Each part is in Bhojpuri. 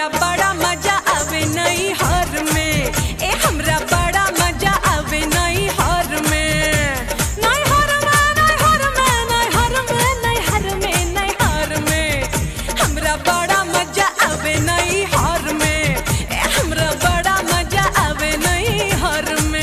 हमरा बड़ा मजा आवे नई हर में, ए हमरा बड़ा मजा आवे नई हर में, नई हर में, नई हर में, नई हर में, नई हर में, नई हर में, हमरा बड़ा मजा आवे नई हर में, ए हमरा बड़ा मजा आवे नई हर में।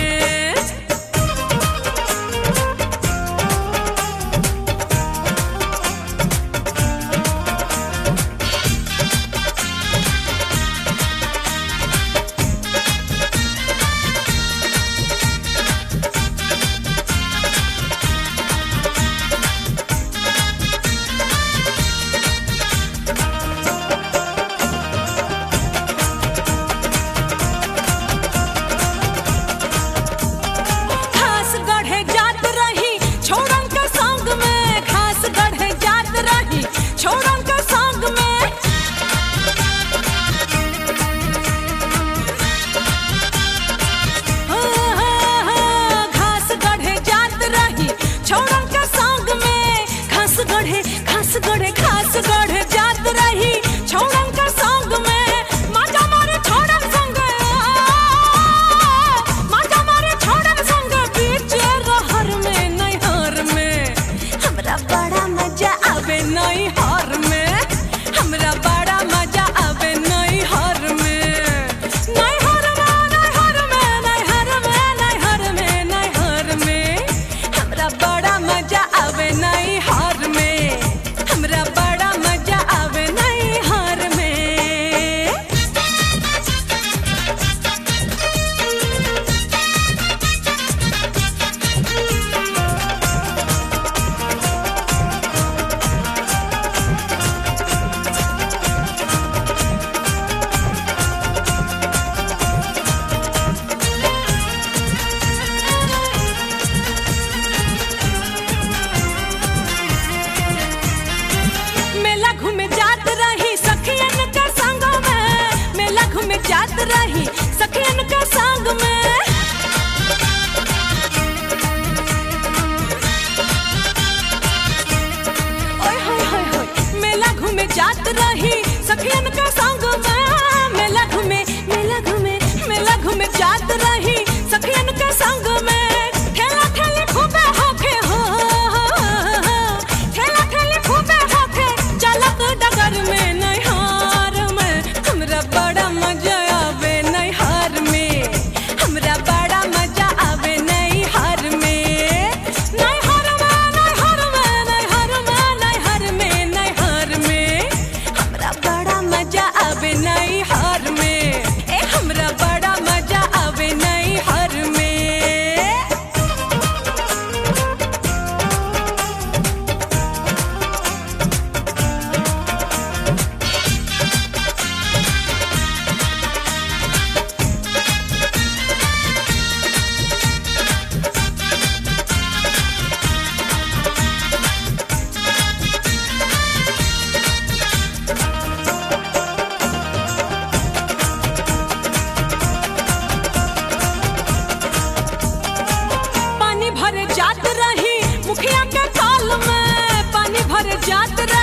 छोड़न का संग में घास गढ़े जात रही, छोड़न का संग में घास गढ़े घास गढ़े जात रही, छोड़न का संग में मजा मारे छोड़न संग, मजा मारे छोड़न संग बीच रहर में नैहर में, हमरा बड़ा मजा आवे नई हर में, हमरा बड़ा मजा आवे नई हर में, नई हर में, नई हर में, नई हर में, नई हर में, नई हर में, हमरा बड़ा मजा आवे नई हर में, हमरा बड़ा मजा आवे नई हर में। मेला घूमे जात रही सखियन के संग में, मेला घूमे जात रही सखियन के संग में, ओए होय होय होय, मेला घूमे जात रही सखियन के संग में, मेला घूमे जात रही सखियन के संग में, ठेला ठेली खूबे होखे हो, ठेला ठेली खूबे होखे चलत डगर में नैहर में, हमरा बड़ा मजा आवे नैहर में, हमरा बड़ा मजा आवे नैहर में, नैहर में, नैहर में, नैहर में, नैहर में, नैहर में, हमरा बड़ा मजा आवे नैहर में, ए हमरा बड़ा मजा आवे नैहर में। पानी भरे जात रही मुखिया के काल में, पानी भरे जात रही